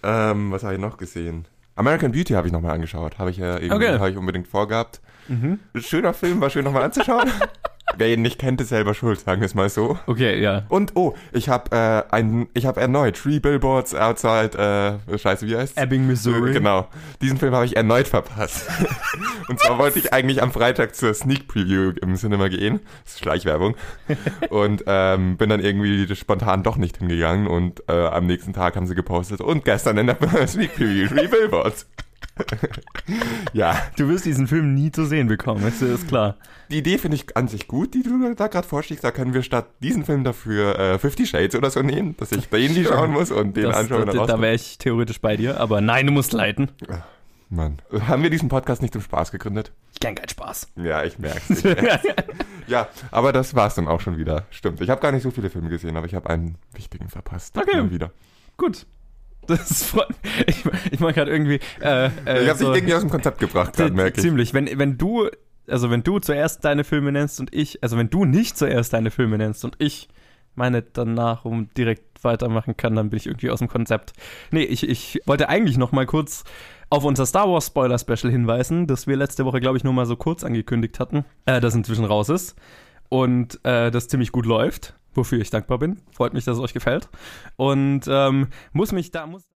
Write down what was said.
Was habe ich noch gesehen? American Beauty habe ich nochmal angeschaut. Habe ich unbedingt vorgehabt. Schöner Film, war schön nochmal anzuschauen. Wer ihn nicht kennt, ist selber schuld, sagen wir es mal so. Okay, ja. Und, ich habe erneut Three Billboards Outside, scheiße, wie heißt's? Ebbing, Missouri. Genau. Diesen Film habe ich erneut verpasst. Und zwar wollte ich eigentlich am Freitag zur Sneak Preview im Cinema gehen. Das ist Schleichwerbung. Und bin dann irgendwie spontan doch nicht hingegangen. Und am nächsten Tag haben sie gepostet. Und gestern in der Sneak Preview Three Billboards. Ja. Du wirst diesen Film nie zu sehen bekommen, ist klar. Die Idee finde ich an sich gut, die du da gerade vorschlägst. Da können wir statt diesen Film dafür 50 Shades oder so nehmen, dass ich den nie schauen muss und den anschauen. Da wäre ich theoretisch bei dir, aber nein, du musst leiten. Mann. Haben wir diesen Podcast nicht zum Spaß gegründet? Ich kenn keinen Spaß. Ja, ich merk's. Ja, aber das war's dann auch schon wieder. Stimmt. Ich habe gar nicht so viele Filme gesehen, aber ich habe einen wichtigen verpasst. Okay. Mal wieder. Gut. Das freut mich. Ich mag gerade irgendwie. Ich habe dich irgendwie aus dem Konzept gebracht, merke ich. Ziemlich. Wenn du zuerst deine Filme nennst und wenn du nicht zuerst deine Filme nennst und ich meine danach direkt weitermachen kann, dann bin ich irgendwie aus dem Konzept. Nee, ich wollte eigentlich noch mal kurz auf unser Star Wars Spoiler Special hinweisen, das wir letzte Woche, glaube ich, nur mal so kurz angekündigt hatten, das inzwischen raus ist und das ziemlich gut läuft, wofür ich dankbar bin. Freut mich, dass es euch gefällt und muss